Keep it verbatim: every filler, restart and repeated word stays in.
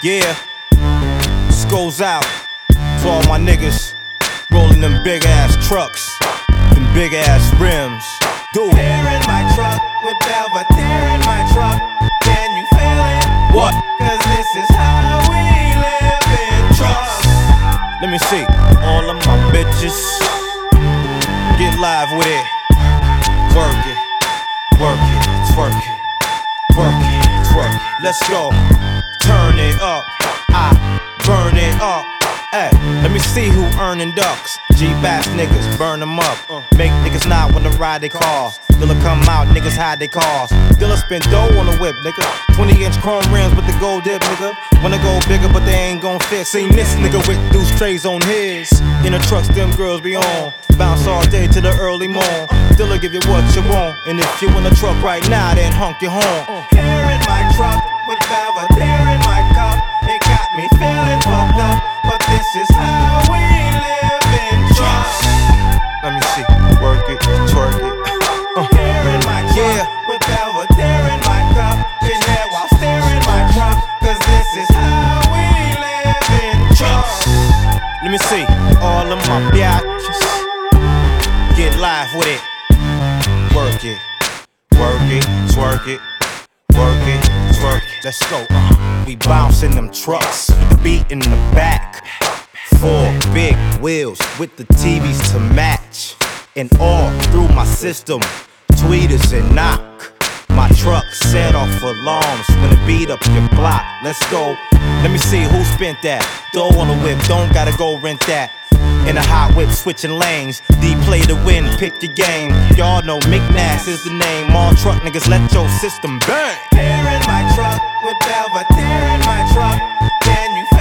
Yeah, this goes out to all my niggas rolling them big ass trucks, them big ass rims. Do it. Hair in my truck with Belvedere in my truck. Can you feel it? What? Cause this is how we live in trucks. Let me see. All of my bitches, get live with it. Work it, work it, twerk it, work it, twerk it. Let's go. Turn it up, I burn it up. Ay, let me see who earning ducks. G-Bass niggas, burn them up. Make niggas not wanna ride they cars. Dilla come out, niggas hide they cars. Dilla spend dough on the whip, nigga. twenty inch chrome rims with the gold dip, nigga. Wanna go bigger, but they ain't gon' fit. Seen this nigga with deuce trays on his. In the trucks, them girls be on. Bounce all day to the early morn. Dilla give you what you want. And if you in the truck right now, then honk your horn. Hair in my truck with Belvedere in my cup. It got me feeling fucked up, but this is how we live in trucks. Let me see, work it, twerk it. Uh. Hair in my truck Yeah. with Belvedere in my cup. Been there while staring my truck, cause this is how we live in trucks. Let me see, all of my biatches, get live with it. Work it, work it, twerk it, work it, twerk it. Let's go. Uh, we bouncing them trucks, beat in the back. Four big wheels with the T Vs to match. And all through my system, tweeters and knock. My truck set off alarms when it beat up your block. Let's go. Let me see who spent that. Dough on the whip, don't gotta go rent that. In a hot whip, switching lanes. D play to win, pick your game. Y'all know McNass is the name. All truck niggas, let your system bang. Hair in my truck with Belvedere in my truck. Can you